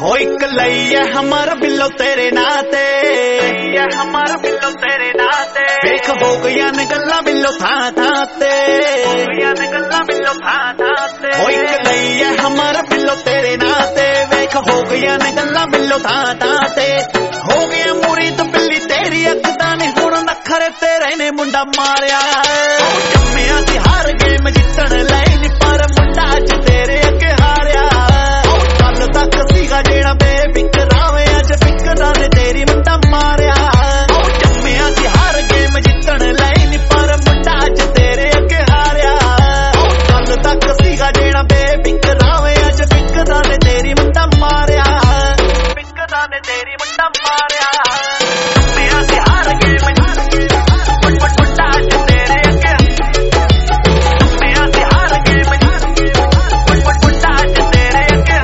हो एक लइया हमार बिल्लो तेरे नाते, हमार बिल्लो तेरे नाते। देख हो गया ने गल्ला बिल्लो था थाते, हो गया ने गल्ला बिल्लो था थाते। हो एक लइया हमार बिल्लो तेरे नाते, देख हो गया ने गल्ला बिल्लो था थाते। हो गया मुरी तो बिल्ली तेरी अखदा ने हुण नखरे तेरे ने मुंडा मारिया। जम्मिया सी हार गेम जितण लई नी पर मुंडा अज तेरे अगे हारिया। कल तक सीगा जेड़ा बेफिकरावे अज फिकरा ने तेरी मुंडा मारिया। जम्मिया सी हार गेम जितण लई नी पर मुंडा अज तेरे अगे हारिया। कल तक सीगा जेड़ा बेफिकरावे अज फिकरा ने तेरी मुंडा मारिया। फिकरा ने तेरी मुंडा मारिया। जम्मिया सी हार गेम मुंडा अज तेरे अगे। जम्मिया सी हार गेम मुंडा अज तेरे अगे।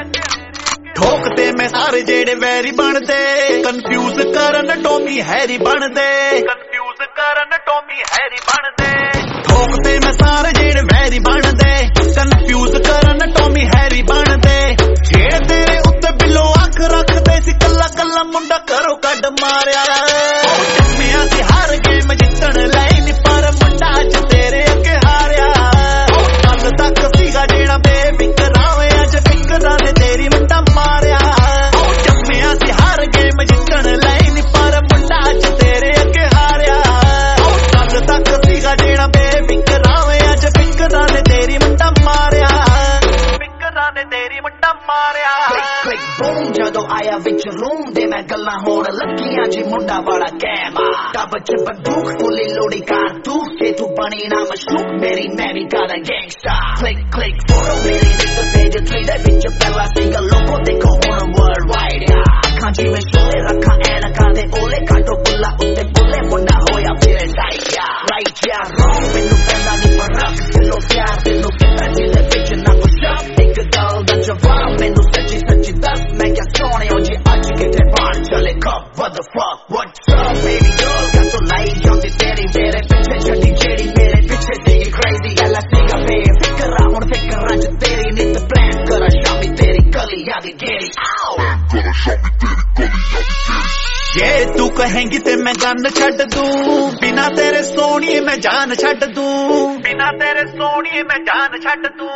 ठोकते मैं सारे जेड़े वैरी बनदे, कन्फ्यूज करन टॉमी हैरी बनदे, कन्फ्यूज करन टॉमी हैरी बनदे। ठोकते मैं सारे जेड़े वैरी बनदे, कन्फ्यूज करन टॉमी हैरी बनदे। जेड़े तेरे उत्ते बिलो अख रखदे सी कल्ला कल्ला मुंडा करो कड मारिया। जम्मिया सी हार गेम जितण लई नी पर मुंडा अज तेरे अगे हारिया। कल तक सीगा जेड़ा बेफिकरावे अज फिकरा ने तेरी मुंडा मारिया। जम्मिया सी हार गेम जितण लई नी पर मुंडा अज तेरे अगे हारिया। कल तक सीगा जेड़ा बेफिकरावे अज फिकरा ने तेरी मुंडा मारिया। फिकरा ने तेरी मुंडा मारिया। क्लिक बूम जदों आया विच रूम दे मैं गल्लां होण लगियां जी मुंडा बड़ा कैमा। टब च बंदूक फुली लोड़ी कारतूस जे तू बनी ना मशरूक मेरी मैं भी got a gangsta। Click click photo मेरी नित पेज 3 दे विच पहला सिंगल लोगो देखो हुण वर्ल्ड वाइड। अखां जी मैं शोले रखा ऐनकां दे ओले काटो बुल्ला उत्ते बुल्ले मुंडा होया फिर डाइट या राइट या रॉन्ग मैनू पैंदा नहीं फर्क दिलों प्यार तेनू कितना जिले विच ना कुछ एक गल दा जवाब मैनू सच्ची सच्ची दस मैं क्या सोने हो जी अज किते बाहर चले कप what the fuck what's up baby girl got तो लाई जांदी तेरी मेरे पीछे छड़ी जेड़ी मेरे पीछे तेरी crazy गल्ला सीगा बेफिकरा हुण फिकरा च तेरी नित प्लान करा शामी तेरी गली यादी गेड़ी आओ करा शामी तेरी गली यादी गेड़ी। जे तू कहेंगी ते मैं गन छड्ड दूं, बिना तेरे सोनिए मैं जान छड्ड दूं, बिना तेरे सोनिए मैं जान छड्ड दूं।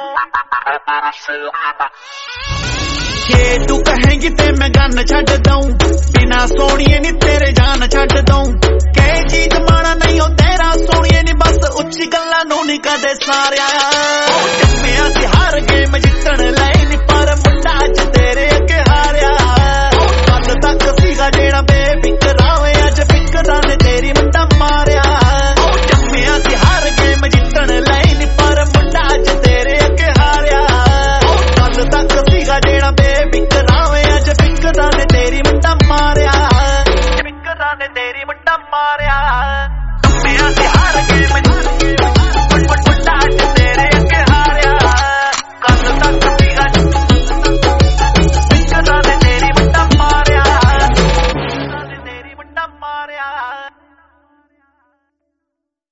जे तू कहेंगी ते मैं गन छड्ड दूं, बिना सोनिए नी तेरे जान छड्ड दूं। के चीज माड़ा नहीं हो तेरा सोनिए नी बस उच्ची गल्लां नूं नी कदे सारिया। जम्मिया सी हार गेम जितण लई